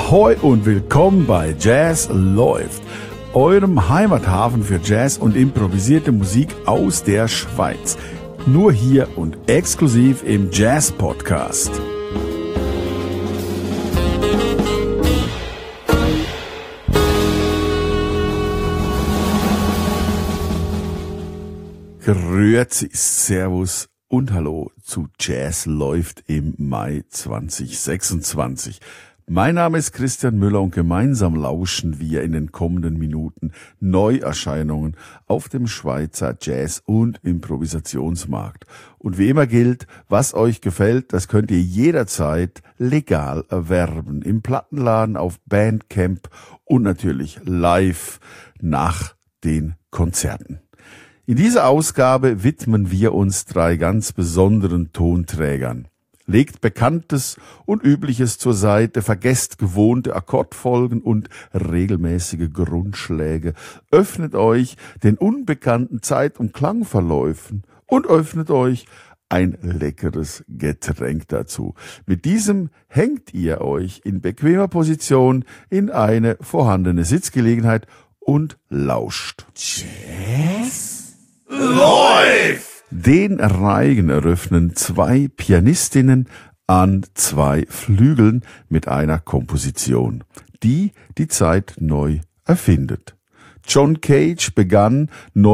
Ahoi und willkommen bei Jazz läuft, eurem Heimathafen für Jazz und improvisierte Musik aus der Schweiz. Nur hier und exklusiv im Jazz Podcast. Grüezi, Servus und Hallo zu Jazz läuft im Mai 2026. Mein Name ist Christian Müller und gemeinsam lauschen wir in den kommenden Minuten Neuerscheinungen auf dem Schweizer Jazz- und Improvisationsmarkt. Und wie immer gilt, was euch gefällt, das könnt ihr jederzeit legal erwerben. Im Plattenladen, auf Bandcamp und natürlich live nach den Konzerten. In dieser Ausgabe widmen wir uns 3 ganz besonderen Tonträgern. Legt Bekanntes und Übliches zur Seite, vergesst gewohnte Akkordfolgen und regelmäßige Grundschläge, öffnet euch den unbekannten Zeit- und Klangverläufen und öffnet euch ein leckeres Getränk dazu. Mit diesem hängt ihr euch in bequemer Position in eine vorhandene Sitzgelegenheit und lauscht. Jazz läuft! Den Reigen eröffnen 2 Pianistinnen an 2 Flügeln mit einer Komposition, die die Zeit neu erfindet. John Cage begann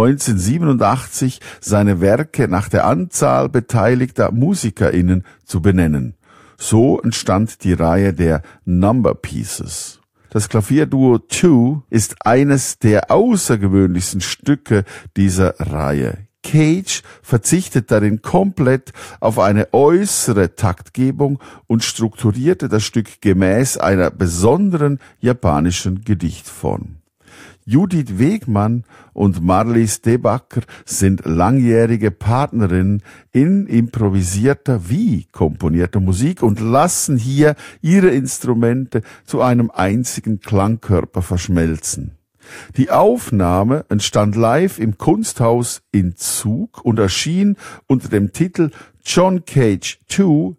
1987 seine Werke nach der Anzahl beteiligter MusikerInnen zu benennen. So entstand die Reihe der Number Pieces. Das Klavierduo Two ist eines der außergewöhnlichsten Stücke dieser Reihe. Cage verzichtet darin komplett auf eine äußere Taktgebung und strukturierte das Stück gemäß einer besonderen japanischen Gedichtform. Judith Wegmann und Marlies Debacker sind langjährige Partnerinnen in improvisierter wie komponierter Musik und lassen hier ihre Instrumente zu einem einzigen Klangkörper verschmelzen. Die Aufnahme entstand live im Kunsthaus in Zug und erschien unter dem Titel John Cage 2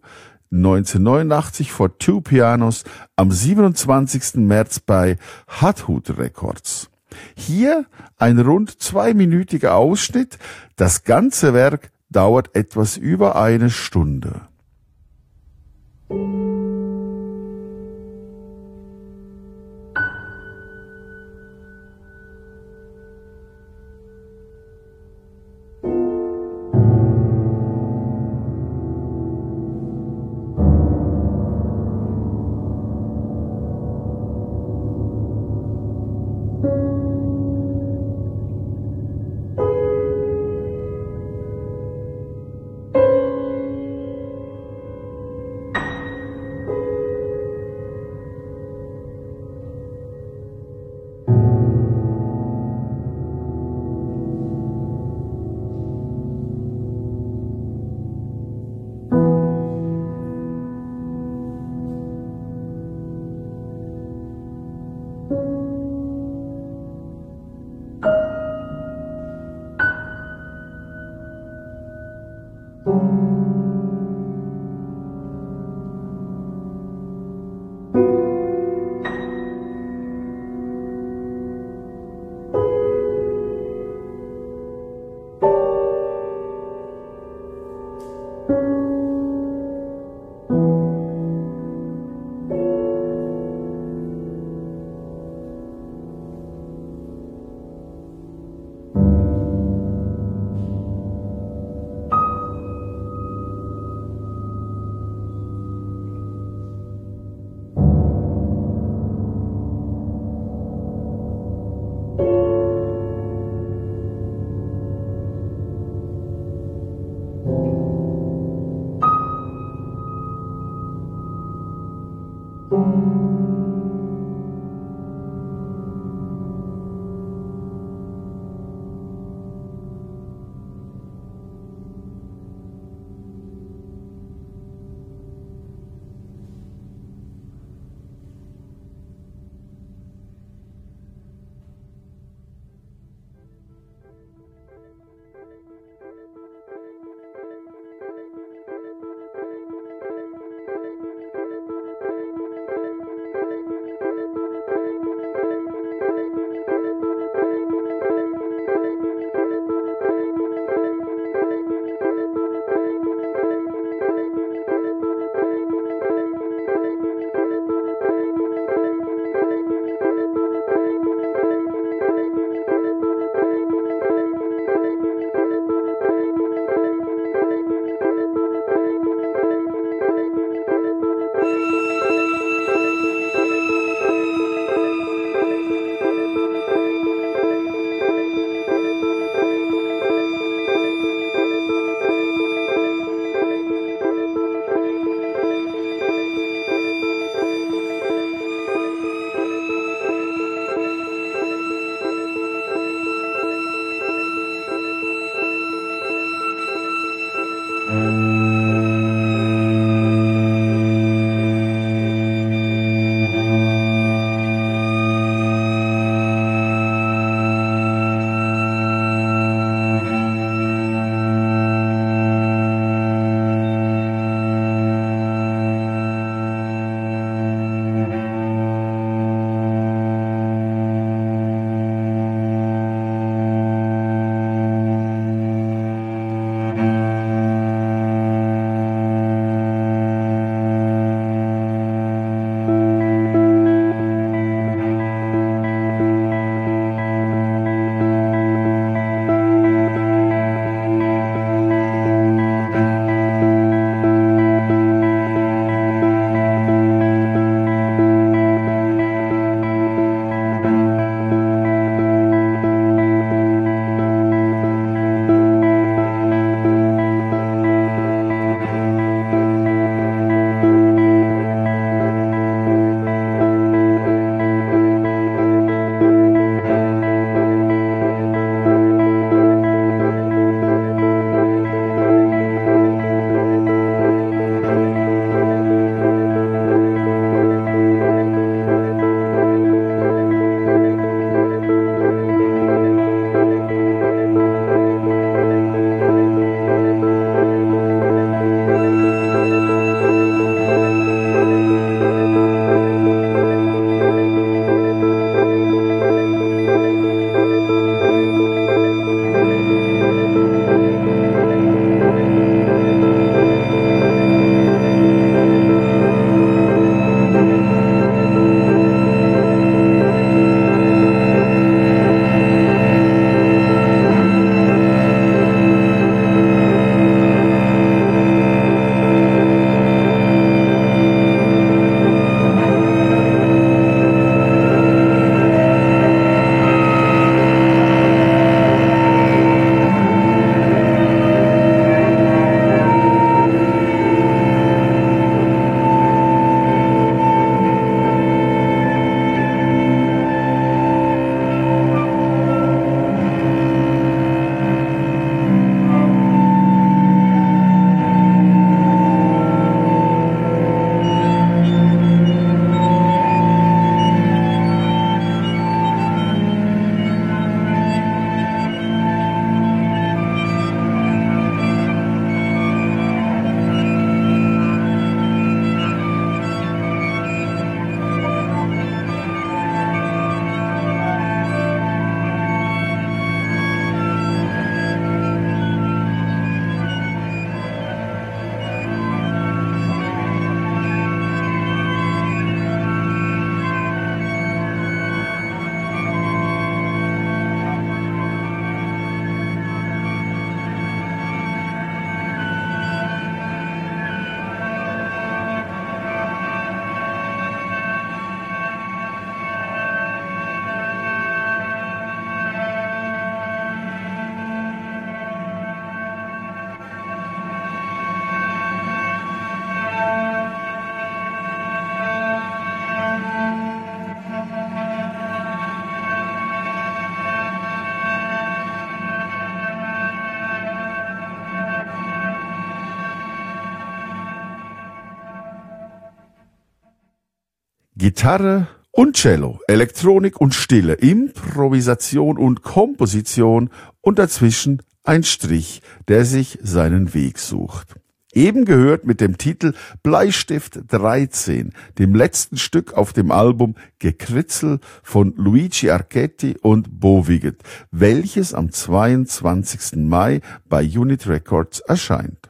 1989 vor 2 Pianos am 27. März bei Hut Records. Hier ein rund 2-minütiger Ausschnitt. Das ganze Werk dauert etwas über 1 Stunde. Gitarre und Cello, Elektronik und Stille, Improvisation und Komposition und dazwischen ein Strich, der sich seinen Weg sucht. Eben gehört mit dem Titel Bleistift 13, dem letzten Stück auf dem Album Gekritzel von Luigi Archetti und Bo Wiggett, welches am 22. Mai bei Unit Records erscheint.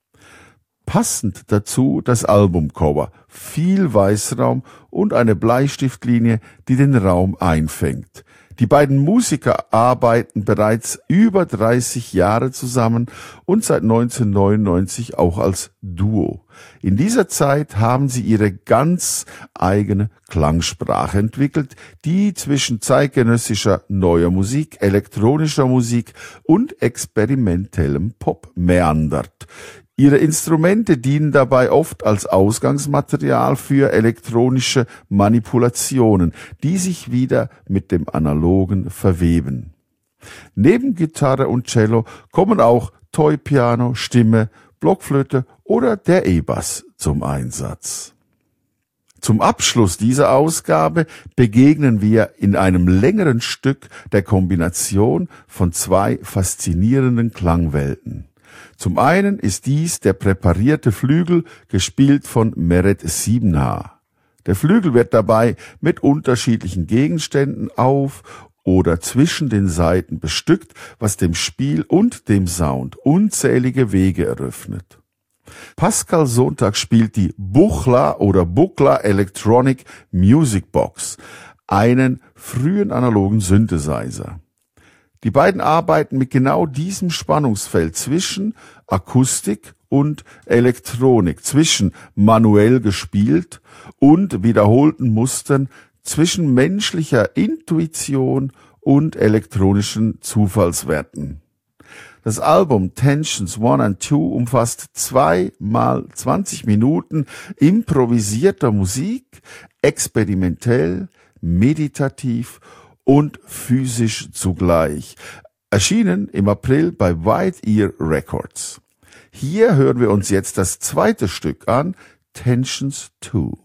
Passend dazu das Albumcover, viel Weißraum und eine Bleistiftlinie, die den Raum einfängt. Die beiden Musiker arbeiten bereits über 30 Jahre zusammen und seit 1999 auch als Duo. In dieser Zeit haben sie ihre ganz eigene Klangsprache entwickelt, die zwischen zeitgenössischer neuer Musik, elektronischer Musik und experimentellem Pop meandert. Ihre Instrumente dienen dabei oft als Ausgangsmaterial für elektronische Manipulationen, die sich wieder mit dem Analogen verweben. Neben Gitarre und Cello kommen auch Toy-Piano, Stimme, Blockflöte oder der E-Bass zum Einsatz. Zum Abschluss dieser Ausgabe begegnen wir in einem längeren Stück der Kombination von zwei faszinierenden Klangwelten. Zum einen ist dies der präparierte Flügel, gespielt von Meret Siebenhaar. Der Flügel wird dabei mit unterschiedlichen Gegenständen auf oder zwischen den Saiten bestückt, was dem Spiel und dem Sound unzählige Wege eröffnet. Pascal Sonntag spielt die Buchla oder Buchla Electronic Music Box, einen frühen analogen Synthesizer. Die beiden arbeiten mit genau diesem Spannungsfeld zwischen Akustik und Elektronik, zwischen manuell gespielt und wiederholten Mustern, zwischen menschlicher Intuition und elektronischen Zufallswerten. Das Album Tensions 1 and 2 umfasst 2 mal 20 Minuten improvisierter Musik, experimentell, meditativ und physisch zugleich. Erschienen im April bei White Ear Records. Hier hören wir uns jetzt das zweite Stück an, Tensions 2.